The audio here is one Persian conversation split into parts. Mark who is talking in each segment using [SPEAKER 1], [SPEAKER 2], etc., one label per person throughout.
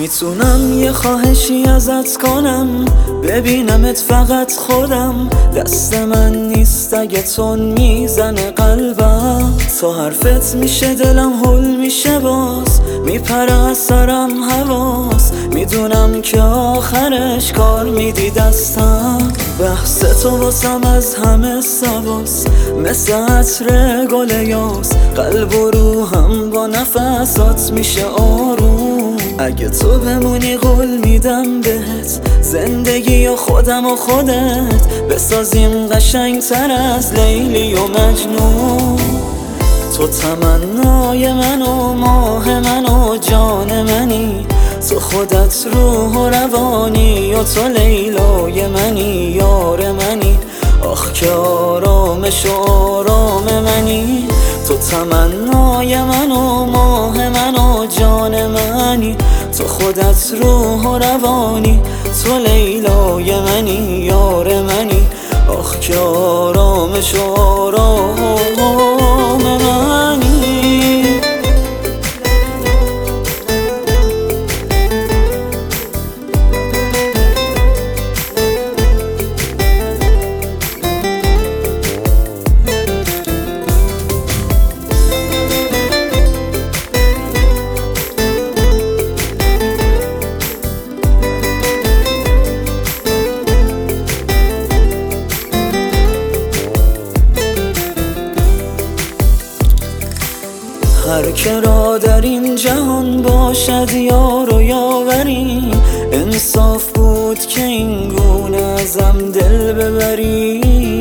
[SPEAKER 1] میتونم یه خواهشی ازت کنم، ببینمت فقط خودم، دست من نیست اگه تون میزنه قلبم. تا حرفت میشه دلم هول میشه، باز میپره از سرم حواس، میدونم که آخرش کار میدی دستم. بحث تو واسم از همه سواس، مثل عطر گل یاس، قلب و روحم با نفسات میشه آروم. اگه تو بمونی قول میدم بهت، زندگی و خودم و خودت بسازیم قشنگ تر از لیلی و مجنون. تو تمنای من و ماه من و جان منی، تو خودت روح و روانی و تو لیلای منی، یار منی، آخ که آرامش و آرام منی. تو تمنای من و ماه من و جان منی، تو خودت روح و روانی، تو لیلای منی، یار منی، آخ که آرامش و آرام منی. هر که را در این جهان باشد یار و یاوری، انصاف بود که این گونه ازم دل ببری.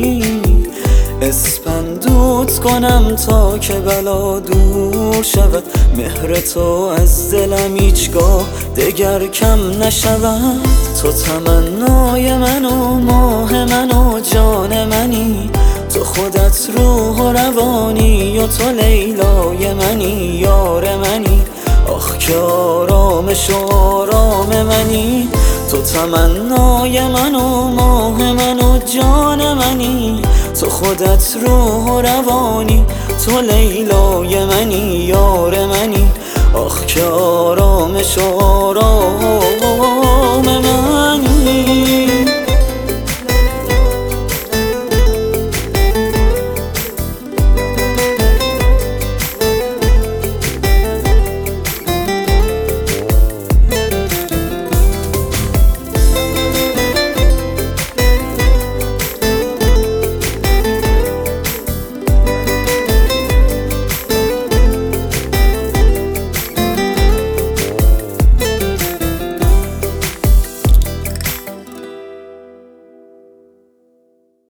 [SPEAKER 1] اسپندوت کنم تا که بلا دور شود، مهر تو از دلم هیچگاه دگر کم نشود. تو تمنای من و ماه من و جان منی، تو خودت روح و روانی و تو لیلای منی، یار منی، آخ که آرامش و آرام منی. تو تمنای من و ماه من و جان منی، تو خودت روح و روانی، تو لیلای منی، یار منی، آخ که آرامش و آرام